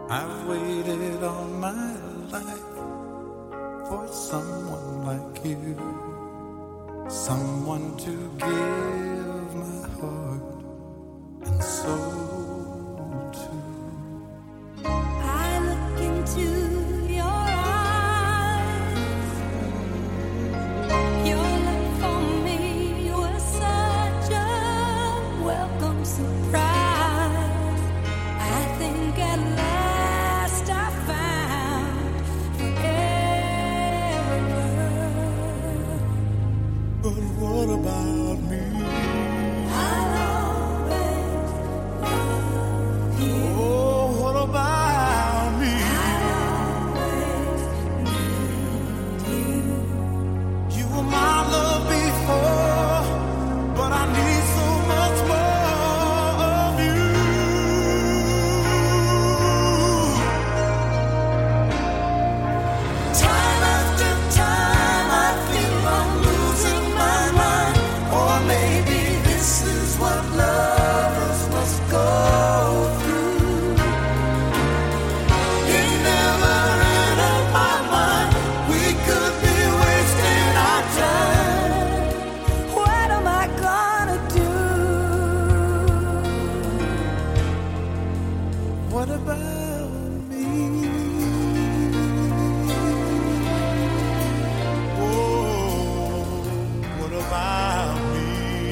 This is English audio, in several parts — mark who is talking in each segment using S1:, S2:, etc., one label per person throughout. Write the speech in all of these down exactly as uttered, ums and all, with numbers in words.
S1: I've waited all my life for someone like you, someone to give my heart and soul to.
S2: I look into your eyes. Your love for me was such a welcome surprise. I think at last I found forever.
S1: But what about me?
S2: I'll always love you.
S1: Oh, what about me?
S2: I'll always need you.
S1: You were my love before, but I need so much more of you. Time after time I feel I'm losing my mind, or maybe this is what lovers must go through. It never entered my mind we could be wasting our time.
S2: What am I gonna do?
S1: What about me? Oh, what about me?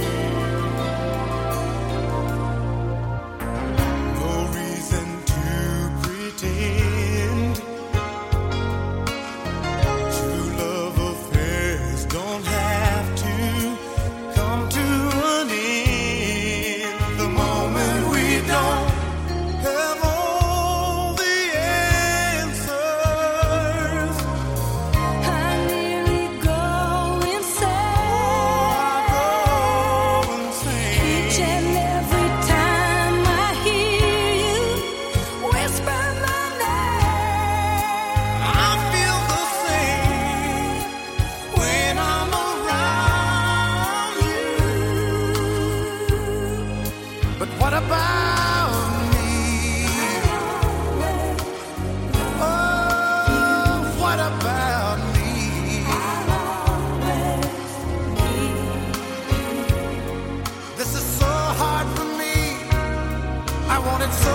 S1: No reason to pretend. True love affairs don't have to come to an end. The moment we don't have all the answers,
S2: I nearly go insane.
S1: go insane.
S2: Each and every time I hear you whisper my name.
S1: I feel the same when I'm around you. But what about me? Oh, what about me? This is so hard for me. I want it so